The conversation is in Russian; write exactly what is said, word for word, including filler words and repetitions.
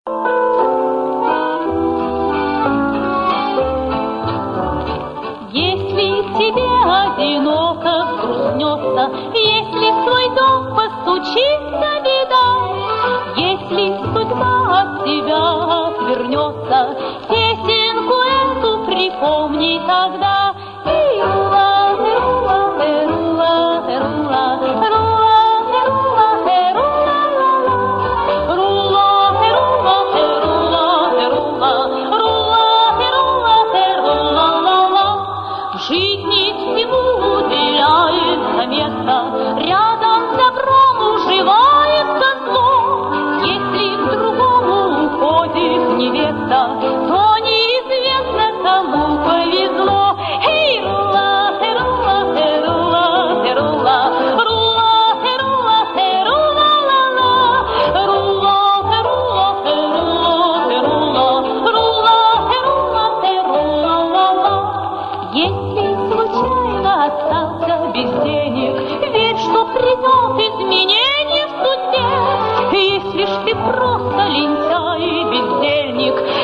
Если тебе одиноко взгрустнется, если в твой дом постучится беда, если судьба от тебя отвернется, песенку эту припомни тогда. Эрула, эрула, эрула, эрула, эрула, эрула, эрула, рула, эрула, эрула, эрула, рула, эрула, эрула. В жизни всему уделяется место, рядом с добром уживается зло. Если к другому уходит невеста, то неизвестно, кому повезло. Эй, рула, эрула, эрула, эрула, рула, эрула, эрула, ла-ла, рула, эрула, эрула, эрула, рула, эрула, эрула, ла-ла. Если случайно остался без денег, верь, что придет изменение в судьбе. Если ж ты просто лентяй и бездельник,